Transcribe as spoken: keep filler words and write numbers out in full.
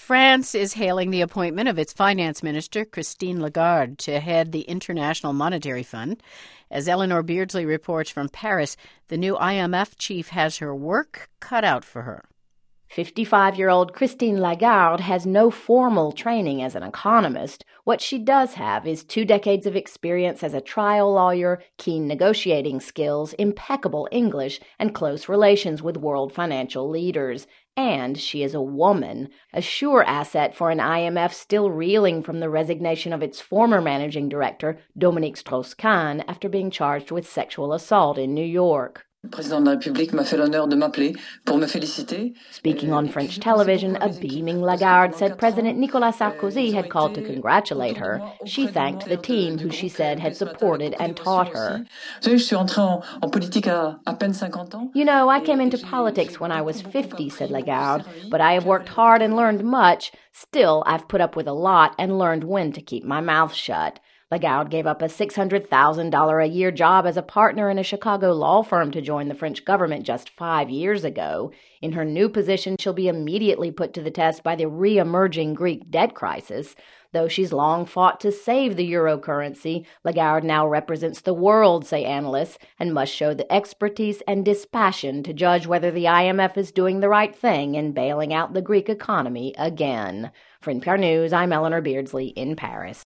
France is hailing the appointment of its finance minister, Christine Lagarde, to head the International Monetary Fund. As Eleanor Beardsley reports from Paris, the new I M F chief has her work cut out for her. fifty-five-year-old Christine Lagarde has no formal training as an economist. What she does have is two decades of experience as a trial lawyer, keen negotiating skills, impeccable English, and close relations with world financial leaders. And she is a woman, a sure asset for an I M F still reeling from the resignation of its former managing director, Dominique Strauss-Kahn, after being charged with sexual assault in New York. Speaking on French television, a beaming Lagarde said President Nicolas Sarkozy had called to congratulate her. She thanked the team, who she said had supported and taught her. You know, I came into politics when I was fifty, said Lagarde, but I have worked hard and learned much. Still, I've put up with a lot and learned when to keep my mouth shut. Lagarde gave up a six hundred thousand dollars a year job as a partner in a Chicago law firm to join the French government just five years ago. In her new position, she'll be immediately put to the test by the re-emerging Greek debt crisis. Though she's long fought to save the euro currency, Lagarde now represents the world, say analysts, and must show the expertise and dispassion to judge whether the I M F is doing the right thing in bailing out the Greek economy again. For N P R News, I'm Eleanor Beardsley in Paris.